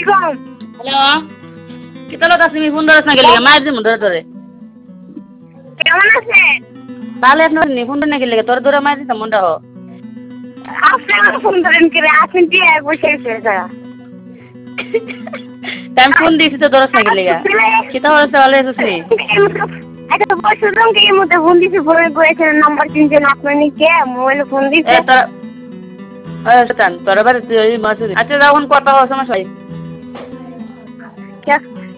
আলাইকুম। হ্যালো কিতালো তুমি ফোন ধরছ না গেলি মায়ের দিন ধরে ধরে কেমন আছেন? তাহলে আপনার নি ফোন না গেলে তোর ধরে মায়ের দিন মনটা হো আপনি আমার ফোন ধরেন কি রে? আসেন কি বসে আছে জায়গা। আমি ফোন দিয়েছি তো ধরছ না গেলে কিতা হচ্ছে ভালো আছিস নি আচ্ছা বসুন কি এর মধ্যে ফোন দিছি ফোনে করেছেন নাম্বার চিনছেন আপনার নিকে মোবাইলে ফোন দিছে। এ তোর তোর বাড়ি তুই মাছ আচ্ছা যখন কথা হওয়ার সময়